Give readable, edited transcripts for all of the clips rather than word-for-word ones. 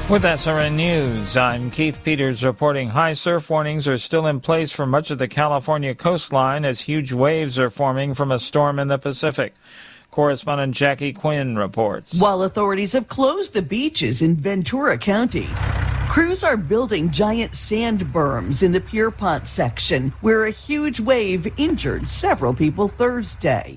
With SRN News, I'm Keith Peters reporting high surf warnings are still in place for much of the California coastline as huge waves are forming from a storm in the Pacific. Correspondent Jackie Quinn reports. While authorities have closed the beaches in Ventura County, crews are building giant sand berms in the Pierpont section, where a huge wave injured several people Thursday.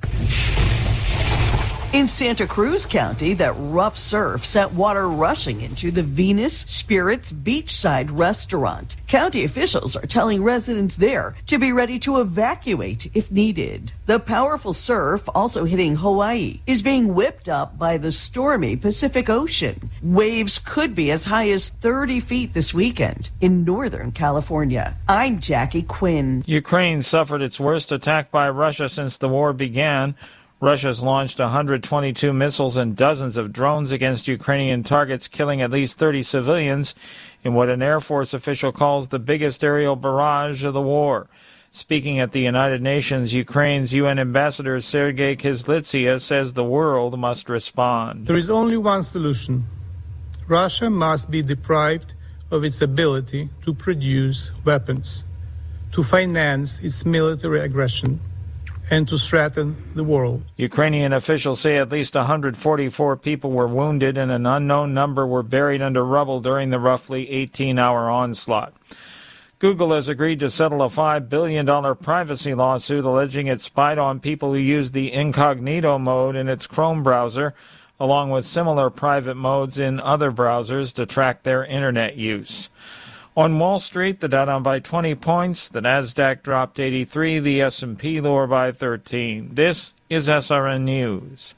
In Santa Cruz County, that rough surf sent water rushing into the Venus Spirits beachside restaurant. County officials are telling residents there to be ready to evacuate if needed. The powerful surf, also hitting Hawaii, is being whipped up by the stormy Pacific Ocean. Waves could be as high as 30 feet this weekend in Northern California. I'm Jackie Quinn. Ukraine suffered its worst attack by Russia since the war began. Russia's launched 122 missiles and dozens of drones against Ukrainian targets, killing at least 30 civilians in what an Air Force official calls the biggest aerial barrage of the war. Speaking at the United Nations, Ukraine's UN ambassador Sergei Kyslytsya says the world must respond. There is only one solution. Russia must be deprived of its ability to produce weapons, to finance its military aggression, and to threaten the world. Ukrainian officials say at least 144 people were wounded and an unknown number were buried under rubble during the roughly 18-hour onslaught. Google has agreed to settle a $5 billion privacy lawsuit alleging it spied on people who use the incognito mode in its Chrome browser, along with similar private modes in other browsers to track their internet use. On Wall Street, the Dow down by 20 points, the Nasdaq dropped 83, the S&P lower by 13. This is SRN News.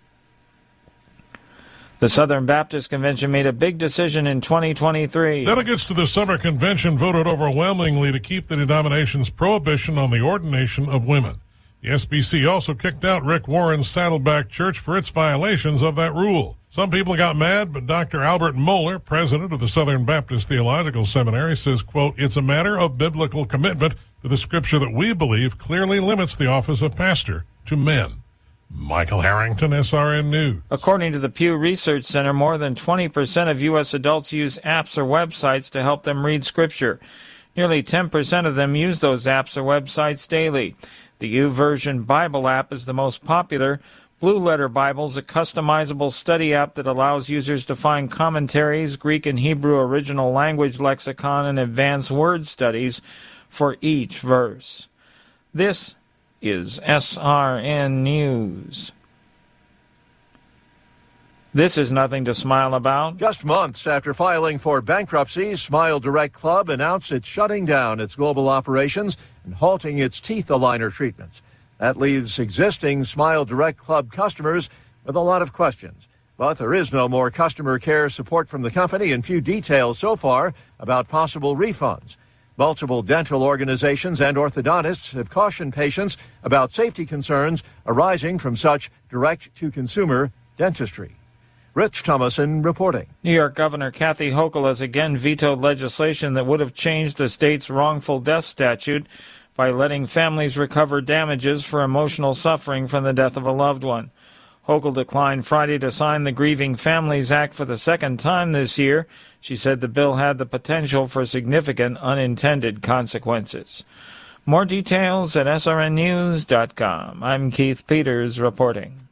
The Southern Baptist Convention made a big decision in 2023. Delegates to the summer convention voted overwhelmingly to keep the denomination's prohibition on the ordination of women. The SBC also kicked out Rick Warren's Saddleback Church for its violations of that rule. Some people got mad, but Dr. Albert Mohler, president of the Southern Baptist Theological Seminary, says, quote, "It's a matter of biblical commitment to the scripture that we believe clearly limits the office of pastor to men." Michael Harrington, SRN News. According to the Pew Research Center, more than 20% of U.S. adults use apps or websites to help them read scripture. Nearly 10% of them use those apps or websites daily. The YouVersion Bible app is the most popular. Blue Letter Bible is a customizable study app that allows users to find commentaries, Greek and Hebrew original language lexicon, and advanced word studies for each verse. This is SRN News. This is nothing to smile about. Just months after filing for bankruptcy, Smile Direct Club announced it's shutting down its global operations and halting its teeth aligner treatments. That leaves existing Smile Direct Club customers with a lot of questions. But there is no more customer care support from the company and few details so far about possible refunds. Multiple dental organizations and orthodontists have cautioned patients about safety concerns arising from such direct-to-consumer dentistry. Rich Thomason reporting. New York Governor Kathy Hochul has again vetoed legislation that would have changed the state's wrongful death statute by letting families recover damages for emotional suffering from the death of a loved one. Hochul declined Friday to sign the Grieving Families Act for the second time this year. She said the bill had the potential for significant unintended consequences. More details at srnnews.com. I'm Keith Peters reporting.